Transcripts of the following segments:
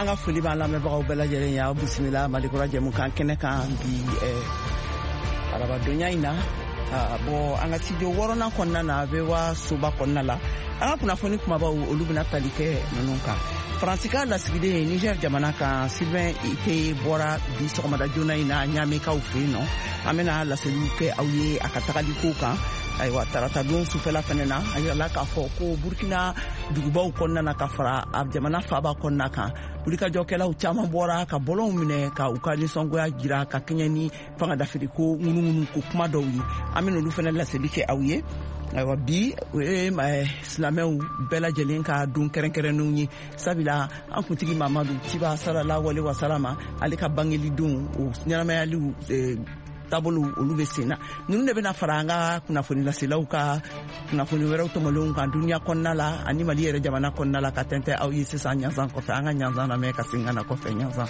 anga foli b'a lamɛnbagaw bɛɛ lajɛlen ya bisimila Malikura jɛmukan kɛnɛ kan bi arabadonya in na bon an ka studio wɔɔrɔnan kɔnɔna na a bɛ wa soba kɔnɔna la an ka kunnafoni kumabaw olu bɛna tali kɛ ninnu kan Faransika lasigiden Niger jamana kan Sylvain Ite bɔra bi sɔgɔmada joona in na Ɲamekaw fɛ yen nɔ an bɛna laseliw kɛ aw ye a ka tagali ko kan ayiwa tarata don sufɛla fɛnɛ na a yirala k'a fɔ ko Burkina dugubaw kɔnɔna na ka fara a jamana faaba kɔnɔna kan wulikajɔkɛlaw caman bɔra ka bɔlɔnw minɛ ka u ka nisɔngoya jira ka kɛɲɛ ni fanga dafiriko ŋunuŋunu ko kuma dɔw ye an bɛna olu fɛnɛ laseli kɛ aw ye ayiwa bi o ye silamɛw bɛɛ lajɛlen ka don kɛrɛnkɛrɛnnenw ye sabula an kuntigi Mamadu Ciba sallallahu alaihi wasallam ale ka bangeli don o ɲɛnamayaliw taabolo olu bɛ sen na ninnu de bɛna fara an ka kunnafoni laselaw ka kunnafoni wɛrɛw tɔmɔlenw kan duniya kɔnɔna la ani Mali yɛrɛ jamana kɔnɔna la ka tɛntɛn aw ye sisan ɲanzan kɔfɛ an ka ɲanzan lamɛn ka segin ka na kɔfɛ ɲanzan.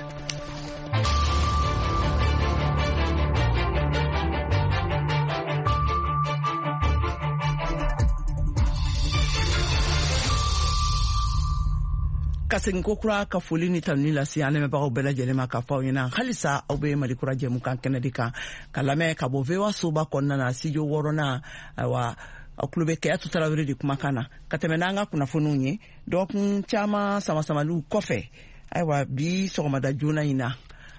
Ka segin ko kura ka foli ni tanuni lase an lamɛnbagaw bɛɛ lajɛlen ma k'a fɔ aw ɲɛna halisa aw bɛ Malikura jɛmukan kɛnɛ de kan ka lamɛn ka bɔ VOA soba kɔnɔna na studio wɔɔrɔnan ayiwa aw tulo bɛ Kɛyatu Tarawele de kumakan na ka tɛmɛ n'an ka kunnafoniw ye dɔgɔkun caman samasamaliw kɔfɛ ayiwa bi sɔgɔmada joona in na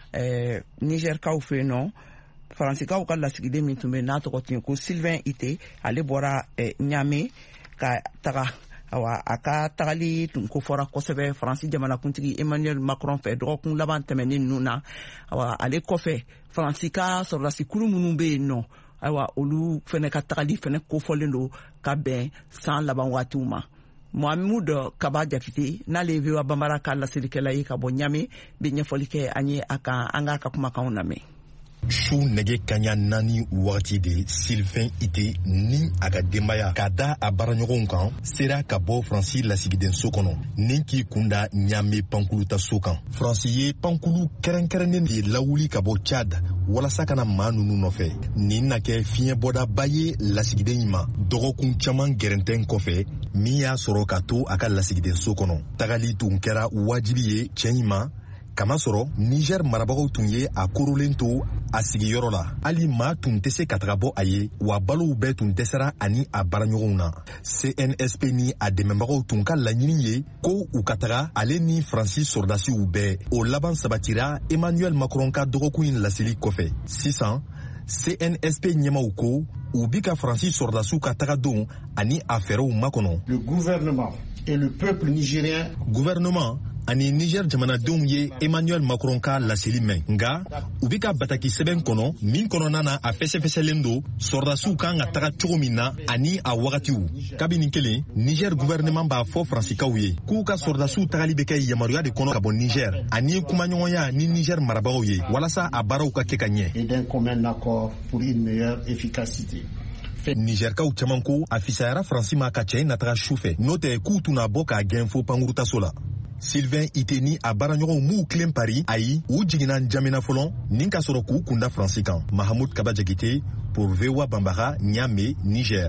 Nigerkaw fɛ yen nɔ Faransikaw ka lasigiden min tun bɛ n'a tɔgɔ tun ye ko Sylvain Ite ale bɔra Ɲame ka taga awa a ka tagali tun ko fɔra kosɛbɛ Faransi jamanakuntigi Emmanuel Macron fɛ dɔgɔkun laban tɛmɛnen ninnu na awa ale kɔfɛ Faransi ka sɔrɔdasi kuru minnu bɛ yen nɔ ayiwa olu fɛnɛ ka tagali fɛnɛ kofɔlen don ka bɛn san laban waatiw ma Mohamed Kaba Jakite n'ale VOA Bambara ka laselikɛla ye ka bɔ Ɲame bɛ ɲɛfɔli kɛ an ye a kan an k'a ka kumakanw lamɛn. Su nege kaɲa 4 wagati de Sylvain Ite ni a ka denbaya ka da a baaraɲɔgɔnw kan sera ka bɔ Faransi lasigiden so kɔnɔ ni k'i kunda Ɲame pankulu ta so kan. Faransi ye pankulu kɛrɛnkɛrɛnnen de lawuli ka bɔ Tchad walasa kana maa ninnu nɔfɛ. Nin na kɛ fiɲɛbɔdaba ye lasigiden in ma dɔgɔkun caman gɛrɛntɛn kɔfɛ min y'a sɔrɔ ka to a ka lasigiden so kɔnɔ. Tagali tun kɛra wajibi ye cɛ in ma kamasɔrɔ Niger marabagaw tun ye a korolen to a sigiyɔrɔ la hali maa tun tɛ se ka taga bɔ a ye wa balow bɛɛ tun dɛsɛra ani a baaraɲɔgɔnw na. CNSP ni a dɛmɛbagaw tun ka laɲini ye ko u ka taga ale ni Faransi sɔrɔdasiw bɛɛ o laban sabatira Emmanuel Macron ka dɔgɔkun in laseli kɔfɛ. Sisan CNSP ɲɛmaw ko u bi ka Faransi sɔrɔdasiw ka taga don ani a fɛɛrɛw makɔnɔ. Le gouvernement et le peuple nigérien. Gouvernement ani Niger jamanadenw ye Emmanuel Macron ka laseli mɛn nka u bi ka bataki sɛbɛn kɔnɔ min kɔnɔna na a fɛsɛfɛsɛlen don sɔrɔdasiw kan ka taga cogo min na ani a wagatiw. Kabini kelen Niger gouvernement b'a fɔ Faransikaw ye k'u ka sɔrɔdasiw tagali bɛ kɛ yamaruya de kɔnɔ ka bɔ Niger ani kumaɲɔgɔnya ni Niger marabagaw ye walasa a baaraw ka kɛ ka ɲɛ. Et d'un commun accord pour une meilleure efficacité. Nigerkaw caman ko a fisayara Faransi ma ka cɛ in nataga su fɛ n'o tɛ k'u tun na bɔ k'a gɛn fo pankurutaso la. Sylvain Ite ni a baaraɲɔgɔnw m'u tilen pari ayi u jiginna Njamena fɔlɔ nin ka sɔrɔ k'u kunda Faransi kan. Mahamoud Kaba Jakite pour VOA Bambara Ɲame Niger.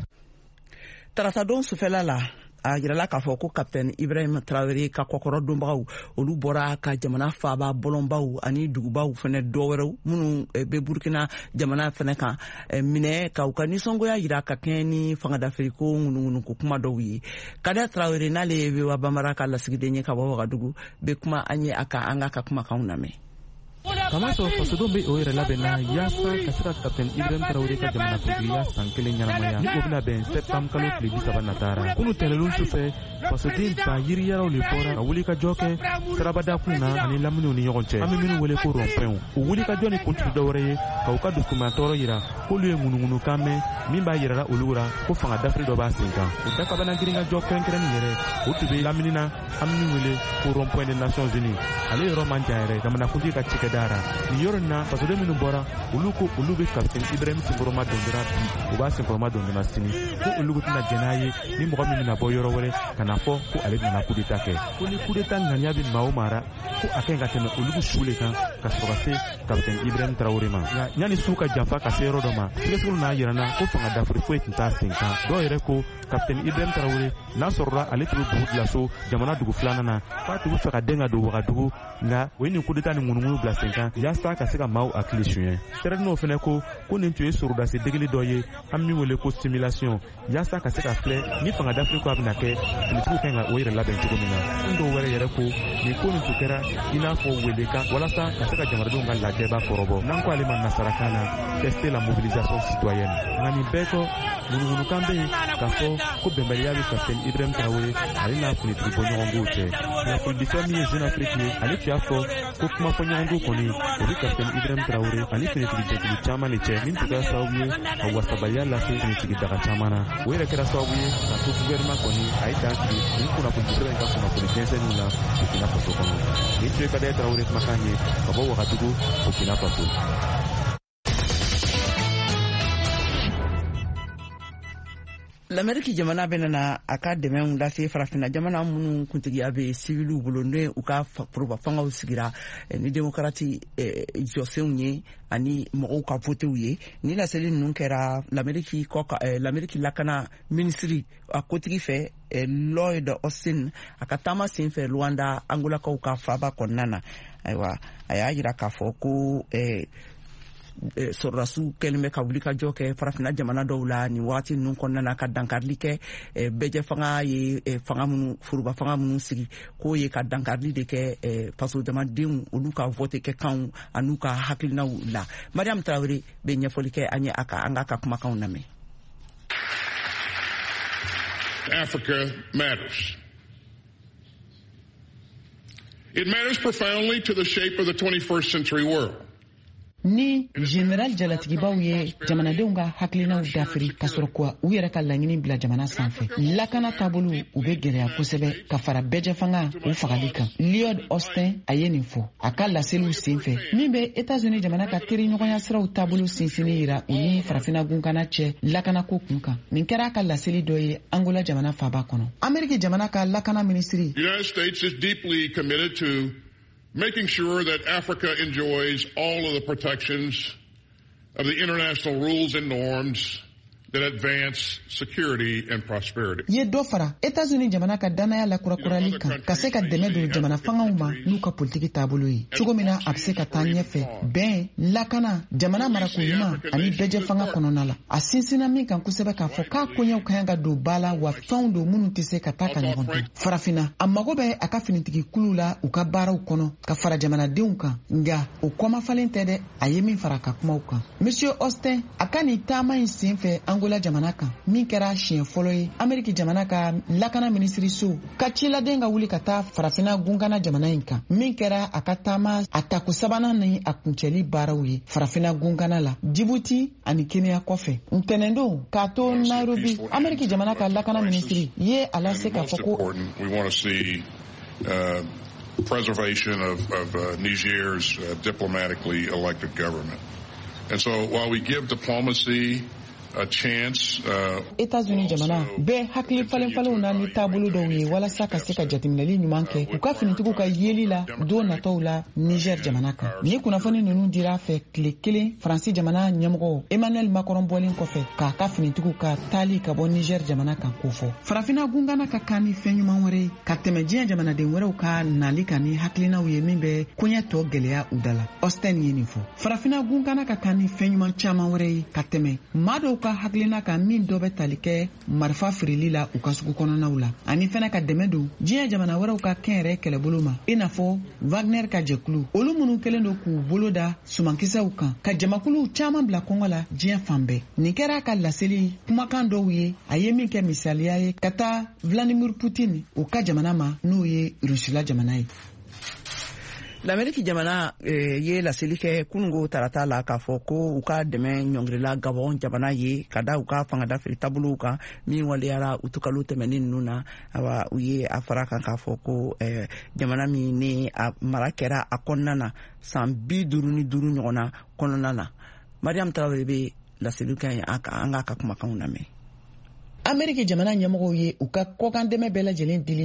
Tarata don sufɛla la a yirala k'a fɔ ko Capitaine Ibrahim Traoré ka kɔkɔrɔ donbagaw olu bɔra ka jamana faaba bɔlɔnbaw ani dugubaw fɛnɛ dɔwɛrɛw minnu bɛ Burkina jamana fɛnɛ kan minɛ ka u ka nisɔngoya yira ka kɛɲɛ ni fanga dafiriko ŋunuŋunu ko kuma dɔw ye. Kader Traoré n'ale ye VOA Bambara ka lasigiden ye ka bɔ Wagadugu bɛ kuma an ye a kan an ka kumakanw lamɛn. Kama sɔrɔ fasodenw bɛ o yɛrɛ labɛnna yaasa ka se ka Capitaine Ibrahim Traoré ka jamanakuntigiya san 1 ɲɛnamaya ni o bɛna bɛn septembre kalo tile 30 natara. Kunu tɛnɛnlen sufɛ fasoden ba yiriyaraw le bɔra ka wulikajɔ kɛ sirabadakun na ani laminiw ni ɲɔgɔn cɛ. An bɛ minnu wele ko rond-point. O wulikajɔ ni kun tɛ dɔwɛrɛ ye ka u ka dusukumatɔɔrɔ yira k'olu ye ŋunuŋunukan mɛn min b'a yirala olu ra ko fanga dafiri dɔ b'a sen kan. O dakabana girinkajɔ kɛrɛnkɛrɛnnin yɛrɛ o tun bɛ lamini na an minnu wele ko rond-point des Nations Unies. Ale yɔrɔ man jan yɛrɛ jamanakuntigi ka cikɛda ra kan ni yɔrɔ na fasoden minnu bɔra olu ko olu bɛ kapitɛni Ibrahim Singoroma dɔndora bi u b'a Singoroma dɔndona sini ko olu tɛna jɛn n'a ye ni mɔgɔ min bɛna bɔ yɔrɔ wɛrɛ ka na fɔ ko ale bɛna coup d'état kɛ ko ni coup d'état ŋaniya bɛ maa o maa ra ko a kan ka tɛmɛ olu su le kan ka sɔrɔ ka se kapitɛni Ibrahim Traoré ma nka yanni su ka janfa ka se yɔrɔ dɔ ma sɛgɛsɛgɛliw n'a yira na ko fanga dafiri foyi tun t'a sen kan dɔw yɛrɛ ko kapitɛni Ibrahim Traoré n'a sɔrɔla ale tun bɛ dugu dilaso jamana dugu filanan na k'a tun bɛ fɛ ka den ka don Wagadugu nka o ye nin coup d'état ni ŋunuŋunu bila sen kan yaasa ka se ka maaw hakili suɲɛ sɛrɛdinɛw fana ko nin tun ye sorudasi degeli dɔ ye an min wele ko simulation yaasa ka se ka filɛ ni fanga dafiri ko a bɛna kɛ politigiw kan ka o yɛrɛ labɛn cogo min na n dɔw wɛrɛ yɛrɛ ko nin ko nin tun kɛra i n'a fɔ wele kan walasa ka se ka jamanadenw ka lajɛba kɔrɔbɔ n'an ko ale ma nasarakan na tester la mobilisation citoyenne nka nin bɛɛ kɔ ŋunuŋunukan bɛ yen k'a fɔ ko bɛnbaliya bɛ kapitɛni Ibrahim Traoré ale n'a finitigi bɔɲɔgɔnkow cɛ kunnafonidifɛn min ye Jeune Afrique ye ale tun y'a fɔ ko kumafɔɲɔgɔnko kɔni o bɛ kapitɛni Ibrahim Traoré ani finitigi jɛkulu caman de cɛ min tun kɛra sababu ye ka wasabaliya lase finitigi daga caman na o yɛrɛ kɛra sababu ye ka to gouvernement kɔni a ye dan sigi nin kunnafonidifɛn in ka kunnafoni jɛnsɛnniw la Burkina Faso kɔnɔ nin tun ye Kadaye Traoré kumakan ye ka bɔ Wagadugu Burkina Faso. l'Amérique jamana bɛna a ka dɛmɛw lase farafina jamana minnu kuntigiya bɛ civiliw bolo n'o u ka foroba fangaw sigira ni démocrate jɔsenw ye ani mɔgɔw ka votew ye ni laseli ninnu kɛra l'Amérique lakana ministry a kotigi fɛ Lloyd Austin a ka taama sen fɛ Luanda angolakaw ka faaba kɔnɔna na ayiwa a y'a jira k'a fɔ ko sɔrɔdasiw kɛlen bɛ ka wuli ka jɔ kɛ farafina jamana dɔw la ni waati ninnu kɔnɔna na ka dankarili kɛ bɛjɛ fanga ye foroba fanga minnu sigi k'o ye ka dankarili de kɛ faso jamadenw olu ka vote kɛ kanw an'u ka hakilinaw la Mariam Traoré bɛ ɲɛfɔli kɛ an ye an ka kumakanw lamɛn. Africa matters. It matters profoundly to the shape of the 21st century world. Ni General Jalatigibaw ye jamanadenw ka hakilinaw dafiri ka sɔrɔ kuwa u yɛrɛ ka laɲini bila jamana sanfɛ lakana taabolo u bɛ gɛlɛya kosɛbɛ ka fara bɛjɛ fanga u fagali kan Lloyd Austin a ye nin fɔ a ka laseliw senfɛ min bɛ États-Unis jamana ka teriɲɔgɔnya siraw taabolo sinsinni yira u ni farafina gunkana cɛ lakanako kun kan nin kɛra a ka laseli dɔ ye Angola jamana faaba kɔnɔ Amérique jamana ka lakana ministry. United States is deeply committed to making sure that Africa enjoys all of the protections of the international rules and norms that advance security and prosperity. Ye dɔ fara États-Unis jamana ka danaya la kurakurali kan ka se ka dɛmɛ don jamana fangaw ma n'u ka politiki taabolo ye cogo min na a bɛ se ka taa ɲɛfɛ bɛn lakana jamana marako ɲuman ani bɛjɛ fanga kɔnɔna la a sinsinna min kan kosɛbɛ k'a fɔ k'a koɲɛw ka kan ka don ba la wa fɛnw don minnu tɛ se ka taa ka ɲɔgɔn dun farafina a mago bɛ a ka finitigi kulu la u ka baaraw kɔnɔ ka fara jamanadenw kan nka o kɔmafalen tɛ dɛ a ye min fara ka kumaw kan Monsieur Austin a ka nin taama in senfɛ Angola jamana kan min kɛra siɲɛ fɔlɔ ye Amérique jamana ka lakana ministry so ka ciladen ka wuli ka taa farafina gunkana jamana in kan min kɛra a ka taama a tako sabanan ni a kuncɛli baaraw ye farafina gunkana la Djibouti ani Kenya kɔfɛ ntɛnɛndon k'a to Nairobi Amérique jamana ka lakana ministry ye a lase k'a fɔ ko we want to see preservation of Niger's diplomatically elected government. And so while we give diplomacy a chance, États-Unis jamana bɛɛ hakili falen-falenw na ni taabolo dɔw ye walasa ka se ka jateminɛli ɲuman kɛ u ka finitigiw ka yeli la don nataw la Niger jamana kan ni kunnafoni ninnu dira fɛ tile kelen Faransi jamana ɲɛmɔgɔ Emmanuel Macron bɔlen kɔfɛ k'a ka finitigiw ka taali ka bɔ Niger jamana kan k'o fɔ farafina gunkana ka kan ni fɛn ɲuman wɛrɛ ye ka tɛmɛ diɲɛ jamanaden wɛrɛw ka nali kan ni hakilinaw ye min bɛ koɲɛ tɔ gɛlɛya u da la Austin ye nin fɔ farafina gunkana ka kan ni fɛn ɲuman caman wɛrɛ ye ka tɛmɛ maa dɔw ka hakilina kan min dɔ bɛ tali kɛ marifa firili la u ka sugu kɔnɔnaw la ani fɛnɛ ka dɛmɛ don diɲɛ jamana wɛrɛw ka kɛn yɛrɛ kɛlɛbolo ma i n'a fɔ Wagner ka jɛkulu olu minnu kɛlen don k'u bolo da sumankisɛw kan ka jamakuluw caman bila kɔngɔ la diɲɛ fan bɛɛ nin kɛra ka laseli kumakan dɔw ye a ye min kɛ misaliya ye ka taa Vladimir Putin u ka jamana ma n'o ye Rusila jamana ye l'Amérique jamana ye laseli kɛ kunungo tarata la k'a fɔ ko u ka dɛmɛ ɲɔngirila Gabon jamana ye ka da u ka fangada feere taabolow kan min waliyara u tukalo tɛmɛnin ninnu na u ye a fara kan k'a fɔ ko jamana min ni a mara kɛra a kɔnɔna na san 55 ɲɔgɔnna kɔnɔna na. Mariam Traoré bɛ laseli kan an ka kumakanw lamɛn. Amérique jamana ɲɛmɔgɔw ye u ka kɔkan dɛmɛ bɛɛ lajɛlen dili